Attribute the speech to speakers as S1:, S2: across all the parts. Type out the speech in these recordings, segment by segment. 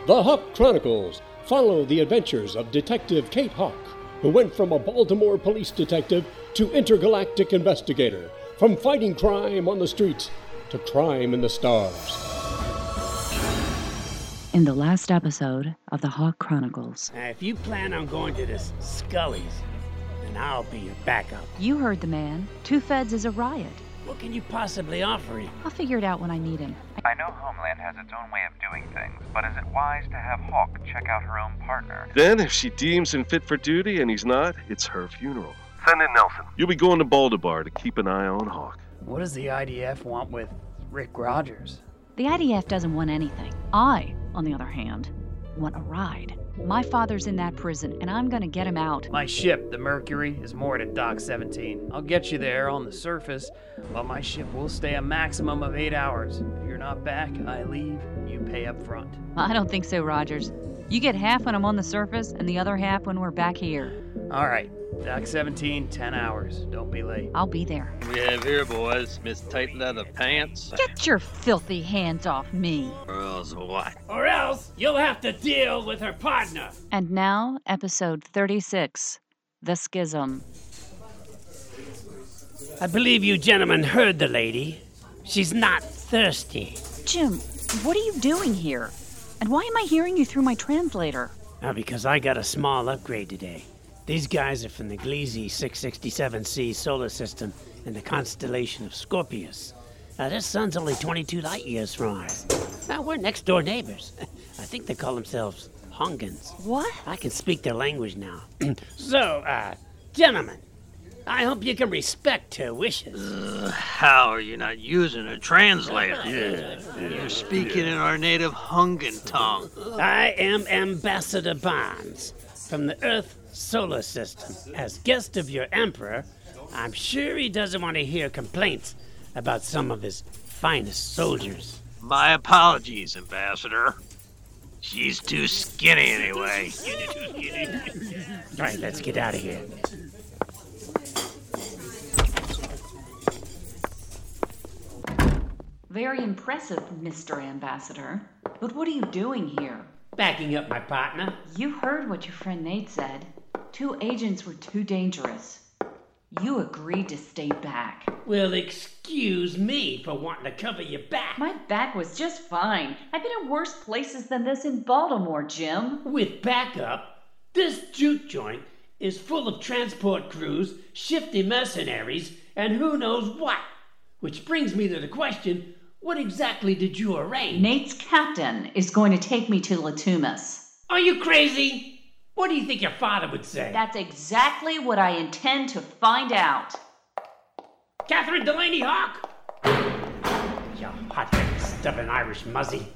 S1: The Hawk Chronicles follow the adventures of Detective Kate Hawk, who went from a Baltimore police detective to intergalactic investigator, from fighting crime on the streets to crime in the stars.
S2: In the last episode of The Hawk Chronicles.
S3: If you plan on going to this Scully's, then I'll be your backup.
S2: You heard the man. 2 feds is a riot.
S3: What can you possibly offer him?
S2: I'll figure it out when I need him.
S4: I know Homeland has its own way of doing things, but is it wise to have Hawk check out her own partner?
S5: Then, if she deems him fit for duty and he's not, it's her funeral.
S4: Send in Nelson.
S5: You'll be going to Baltimore to keep an eye on Hawk.
S6: What does the IDF want with Rick Rogers?
S2: The IDF doesn't want anything. I, on the other hand, want a ride. My father's in that prison, and I'm gonna get him out.
S6: My ship, the Mercury, is moored at Dock 17. I'll get you there on the surface, but my ship will stay a maximum of 8 hours. If you're not back, I leave. You pay up front.
S2: I don't think so, Rogers. You get half when I'm on the surface, and the other half when we're back here.
S6: All right. Dock 17, 10 hours. Don't be late.
S2: I'll be there.
S7: We have here, boys, Miss Tight Leather Pants.
S2: Get your filthy hands off me.
S7: Or else what?
S3: Or else you'll have to deal with her partner.
S2: And now, episode 36, The Schism.
S3: I believe you gentlemen heard the lady. She's not thirsty.
S2: Jim, what are you doing here? And why am I hearing you through my translator?
S3: Because I got a small upgrade today. These guys are from the Gliese 667c solar system in the constellation of Scorpius. This sun's only 22 light years from us. Now, we're next door neighbors. I think they call themselves Hungans.
S2: What?
S3: I can speak their language now. So, gentlemen, I hope you can respect her wishes.
S7: How are you not using a translator? You're speaking in our native Hungan tongue.
S3: I am Ambassador Barnes from the Earth solar system. As guest of your emperor, I'm sure he doesn't want to hear complaints about some of his finest soldiers.
S7: My apologies, Ambassador. She's too skinny anyway.
S3: All right, let's get out of here.
S2: Very impressive, Mr. Ambassador. But what are you doing here?
S3: Backing up my partner.
S2: You heard what your friend Nate said. 2 agents were too dangerous. You agreed to stay back.
S3: Well, excuse me for wanting to cover your back.
S2: My back was just fine. I've been in worse places than this in Baltimore, Jim.
S3: With backup, this juke joint is full of transport crews, shifty mercenaries, and who knows what. Which brings me to the question, what exactly did you arrange?
S2: Nate's captain is going to take me to Latumas.
S3: Are you crazy? What do you think your father would say?
S2: That's exactly what I intend to find out.
S3: Catherine Delaney Hawk! You hot-headed, stubborn Irish muzzy.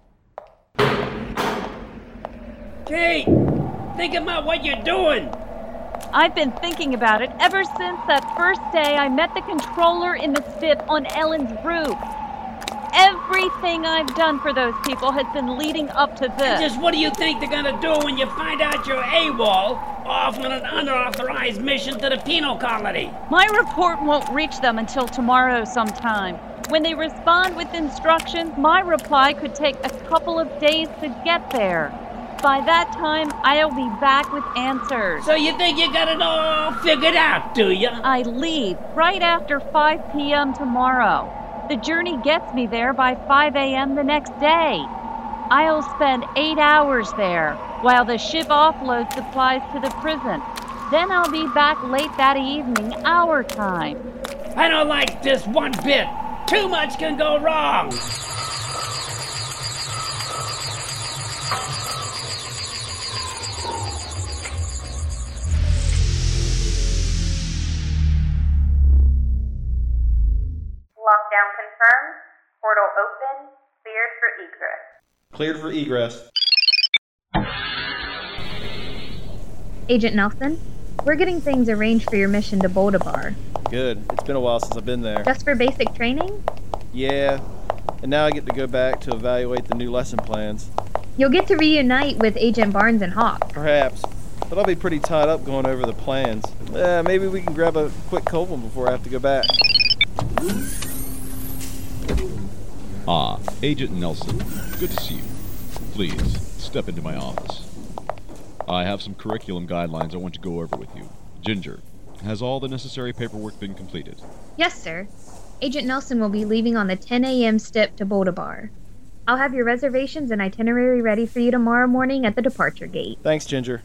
S3: Kate! Think about what you're doing!
S8: I've been thinking about it ever since that first day I met the controller in the STIP on Ellen's roof. Everything I've done for those people has been leading up to this.
S3: And just what do you think they're gonna do when you find out you're AWOL off on an unauthorized mission to the penal colony?
S8: My report won't reach them until tomorrow sometime. When they respond with instructions, my reply could take a couple of days to get there. By that time, I'll be back with answers.
S3: So you think you got it all figured out, do you?
S8: I leave right after 5 p.m. tomorrow. The journey gets me there by 5 a.m. the next day. I'll spend 8 hours there while the ship offloads supplies to the prison. Then I'll be back late that evening, our time.
S3: I don't like this one bit. Too much can go wrong.
S9: Lockdown confirmed. Portal open. Cleared for egress.
S10: Cleared for egress.
S11: Agent Nelson, we're getting things arranged for your mission to Boldabar.
S10: Good. It's been a while since I've been there.
S11: Just for basic training?
S10: Yeah. And now I get to go back to evaluate the new lesson plans.
S11: You'll get to reunite with Agent Barnes and Hawk.
S10: Perhaps. But I'll be pretty tied up going over the plans. Maybe we can grab a quick cold one before I have to go back.
S12: Ah, Agent Nelson. Good to see you. Please, step into my office. I have some curriculum guidelines I want to go over with you. Ginger, has all the necessary paperwork been completed?
S11: Yes, sir. Agent Nelson will be leaving on the 10 a.m. stip to Boulder Bar. I'll have your reservations and itinerary ready for you tomorrow morning at the departure gate.
S10: Thanks, Ginger.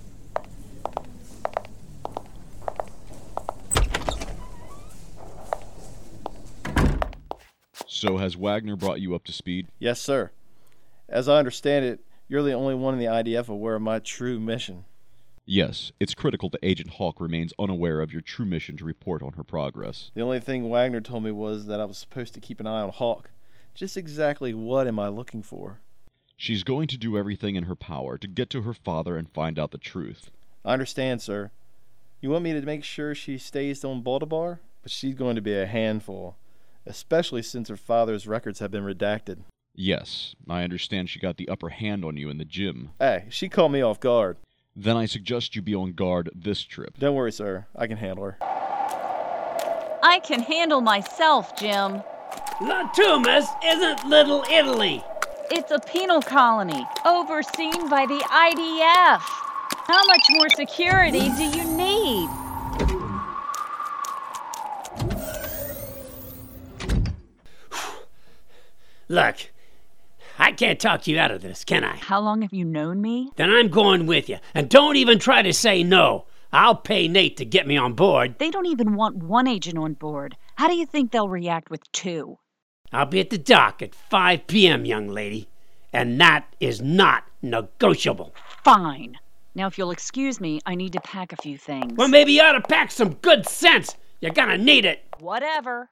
S12: So has Wagner brought you up to speed?
S10: Yes, sir. As I understand it, you're the only one in the IDF aware of my true mission.
S12: Yes, it's critical that Agent Hawk remains unaware of your true mission to report on her progress.
S10: The only thing Wagner told me was that I was supposed to keep an eye on Hawk. Just exactly what am I looking for?
S12: She's going to do everything in her power to get to her father and find out the truth.
S10: I understand, sir. You want me to make sure she stays on Baldabar? But she's going to be a handful, especially since her father's records have been redacted.
S12: Yes, I understand she got the upper hand on you in the gym.
S10: Hey, she caught me off guard.
S12: Then I suggest you be on guard this trip.
S10: Don't worry, sir. I can handle her.
S8: I can handle myself, Jim.
S3: La Tumas isn't Little Italy.
S8: It's a penal colony, overseen by the IDF. How much more security do you need?
S3: Look, I can't talk you out of this, can I?
S2: How long have you known me?
S3: Then I'm going with you. And don't even try to say no. I'll pay Nate to get me on board.
S2: They don't even want one agent on board. How do you think they'll react with two?
S3: I'll be at the dock at 5 p.m., young lady. And that is not negotiable.
S2: Fine. Now, if you'll excuse me, I need to pack a few things.
S3: Well, maybe you ought to pack some good sense. You're gonna need it.
S2: Whatever.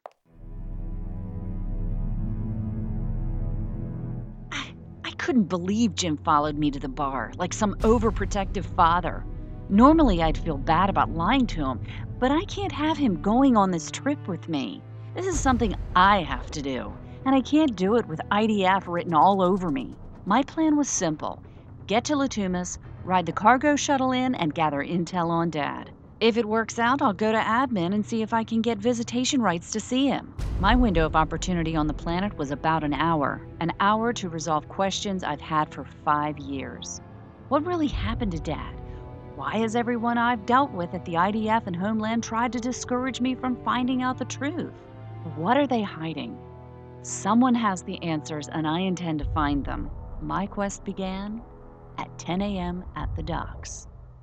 S2: I couldn't believe Jim followed me to the bar, like some overprotective father. Normally, I'd feel bad about lying to him, but I can't have him going on this trip with me. This is something I have to do, and I can't do it with IDF written all over me. My plan was simple. Get to Latumas, ride the cargo shuttle in, and gather intel on Dad. If it works out, I'll go to admin and see if I can get visitation rights to see him. My window of opportunity on the planet was about an hour to resolve questions I've had for 5 years. What really happened to Dad? Why has everyone I've dealt with at the IDF and Homeland tried to discourage me from finding out the truth? What are they hiding? Someone has the answers, and I intend to find them. My quest began at 10 a.m. at the docks.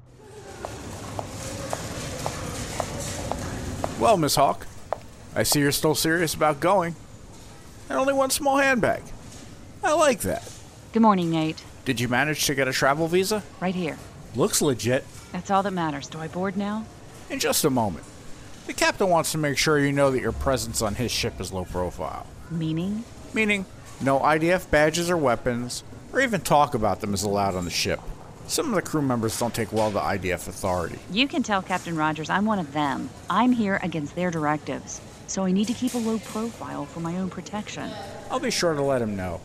S13: Well, Miss Hawk, I see you're still serious about going. And only one small handbag. I like that.
S2: Good morning, Nate.
S13: Did you manage to get a travel visa?
S2: Right here.
S13: Looks legit.
S2: That's all that matters. Do I board now?
S13: In just a moment. The captain wants to make sure you know that your presence on his ship is low profile.
S2: Meaning?
S13: Meaning, no IDF badges or weapons, or even talk about them is allowed on the ship. Some of the crew members don't take well to IDF authority.
S2: You can tell Captain Rogers I'm one of them. I'm here against their directives, so I need to keep a low profile for my own protection.
S13: I'll be sure to let him know.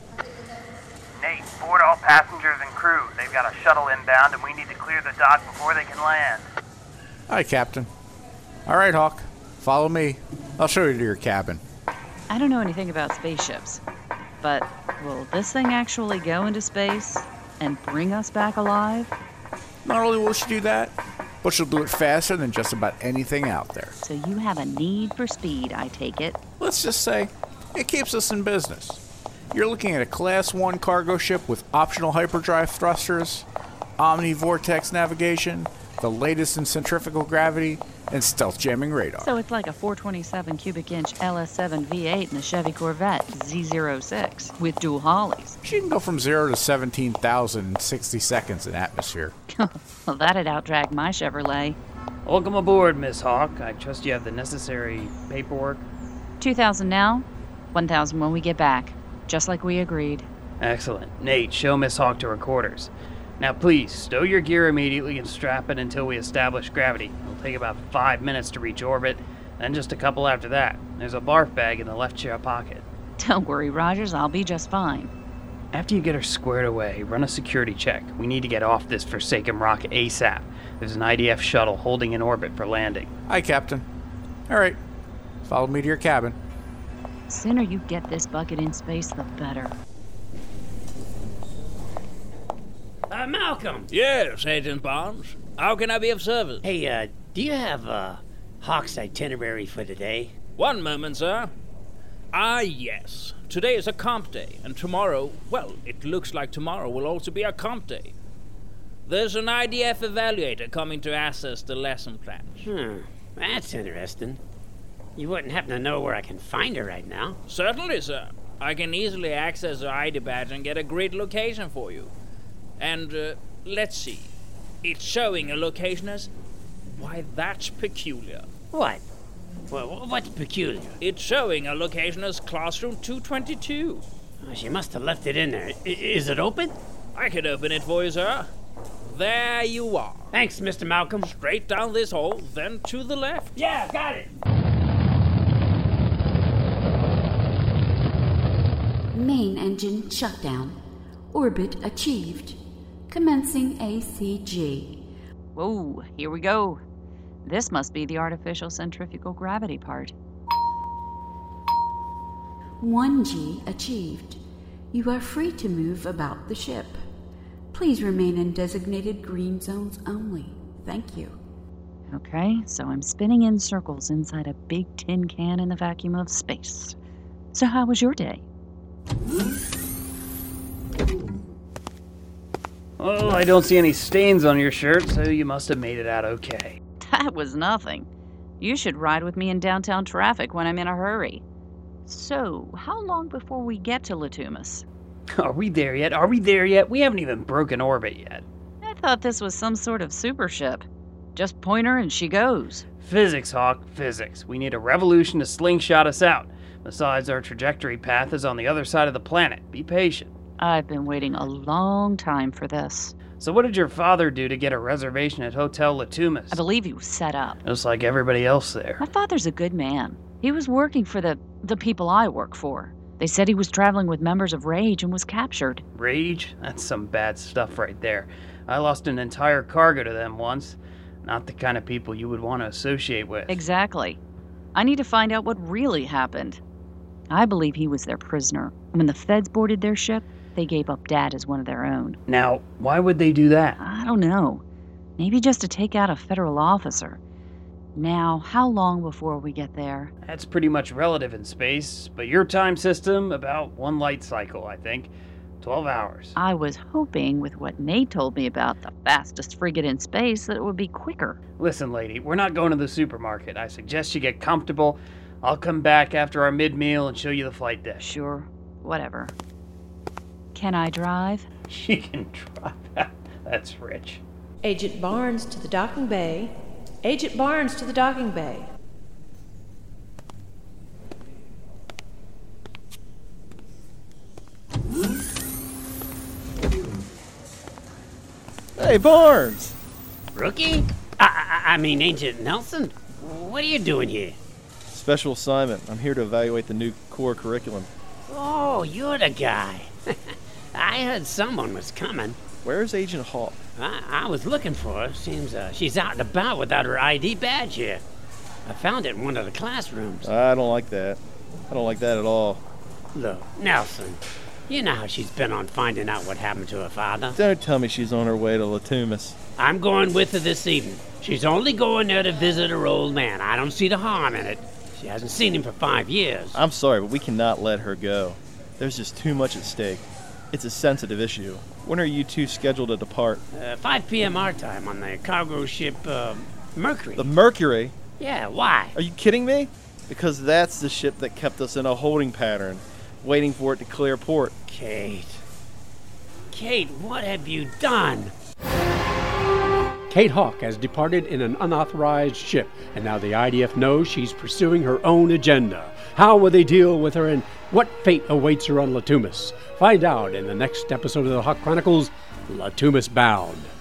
S14: Nate, board all passengers and crew. They've got a shuttle inbound and we need to clear the dock before they can land.
S13: Aye, Captain. All right, Hawk. Follow me. I'll show you to your cabin.
S2: I don't know anything about spaceships, but will this thing actually go into space and bring us back alive?
S13: Not only will she do that, but she'll do it faster than just about anything out there.
S2: So you have a need for speed, I take it.
S13: Let's just say it keeps us in business. You're looking at a Class 1 cargo ship with optional hyperdrive thrusters, omni-vortex navigation, the latest in centrifugal gravity, and stealth jamming radar.
S2: So it's like a 427 cubic inch LS7 V8 in a Chevy Corvette Z06 with dual Hollies.
S13: She can go from 0 to 17,000 in 60 seconds in atmosphere.
S2: Well, that'd outdrag my Chevrolet.
S6: Welcome aboard, Miss Hawk. I trust you have the necessary paperwork.
S2: 2,000 now, 1,000 when we get back, just like we agreed.
S6: Excellent. Nate, show Miss Hawk to her quarters. Now please, stow your gear immediately and strap it until we establish gravity. It'll take about 5 minutes to reach orbit, then just a couple after that. There's a barf bag in the left chair pocket.
S2: Don't worry, Rogers, I'll be just fine.
S6: After you get her squared away, run a security check. We need to get off this Forsaken Rock ASAP. There's an IDF shuttle holding in orbit for landing.
S13: Aye, Captain. All right. Follow me to your cabin.
S2: The sooner you get this bucket in space, the better.
S3: Malcolm!
S15: Yes, Agent Barnes. How can I be of service?
S3: Hey, do you have, Hawk's itinerary for today?
S15: One moment, sir. Yes. Today is a comp day, and tomorrow, well, it looks like tomorrow will also be a comp day. There's an IDF evaluator coming to assess the lesson plans.
S3: That's interesting. You wouldn't happen to know where I can find her right now?
S15: Certainly, sir. I can easily access her ID badge and get a grid location for you. And, let's see. It's showing a location as... Why, that's peculiar.
S3: What? Well, what's peculiar?
S15: It's showing a location as Classroom 222.
S3: Oh, she must have left it in there. Is it open?
S15: I can open it for you, sir. There you are.
S3: Thanks, Mr. Malcolm.
S15: Straight down this hall, then to the left.
S3: Yeah, got it.
S16: Main engine shutdown. Orbit achieved. Commencing ACG.
S2: Whoa, here we go. This must be the artificial centrifugal gravity part.
S16: 1G achieved. You are free to move about the ship. Please remain in designated green zones only. Thank you.
S2: Okay, so I'm spinning in circles inside a big tin can in the vacuum of space. So how was your day?
S6: Oh, I don't see any stains on your shirt, so you must have made it out okay.
S2: That was nothing. You should ride with me in downtown traffic when I'm in a hurry. So, how long before we get to Latumus?
S6: Are we there yet? We haven't even broken orbit yet.
S2: I thought this was some sort of super ship. Just point her and she goes.
S6: Physics, Hawk, physics. We need a revolution to slingshot us out. Besides, our trajectory path is on the other side of the planet. Be patient.
S2: I've been waiting a long time for this.
S6: So what did your father do to get a reservation at Hotel Latumus?
S2: I believe he was set up.
S6: Just like everybody else there.
S2: My father's a good man. He was working for the people I work for. They said he was traveling with members of Rage and was captured.
S6: Rage? That's some bad stuff right there. I lost an entire cargo to them once. Not the kind of people you would want to associate with.
S2: Exactly. I need to find out what really happened. I believe he was their prisoner. When the feds boarded their ship, they gave up Dad as one of their own.
S6: Now, why would they do that?
S2: I don't know. Maybe just to take out a federal officer. Now, how long before we get there?
S6: That's pretty much relative in space, but your time system, about one light cycle, I think. 12 hours.
S2: I was hoping, with what Nate told me about the fastest frigate in space, that it would be quicker.
S6: Listen, lady, we're not going to the supermarket. I suggest you get comfortable. I'll come back after our mid-meal and show you the flight deck.
S2: Sure, whatever. Can I drive?
S6: She can drive. That's rich.
S17: Agent Barnes to the docking bay. Agent Barnes to the docking bay.
S10: Hey, Barnes!
S3: Rookie? I mean, Agent Nelson? What are you doing here?
S10: Special assignment. I'm here to evaluate the new core curriculum.
S3: Oh, you're the guy. I heard someone was coming.
S10: Where's Agent Hawk?
S3: I was looking for her. Seems she's out and about without her ID badge here. I found it in one of the classrooms.
S10: I don't like that. I don't like that at all.
S3: Look, Nelson, you know how she's been on finding out what happened to her father.
S10: Don't tell me she's on her way to Latumus.
S3: I'm going with her this evening. She's only going there to visit her old man. I don't see the harm in it. She hasn't seen him for 5 years.
S10: I'm sorry, but we cannot let her go. There's just too much at stake. It's a sensitive issue. When are you two scheduled to depart?
S3: 5 p.m. our time on the cargo ship, Mercury.
S10: The Mercury?
S3: Yeah, why?
S10: Are you kidding me? Because that's the ship that kept us in a holding pattern, waiting for it to clear port.
S3: Kate, what have you done?
S1: Kate Hawk has departed in an unauthorized ship, and now the IDF knows she's pursuing her own agenda. How will they deal with her, and what fate awaits her on Latumus? Find out in the next episode of the Hawk Chronicles, Latumus Bound.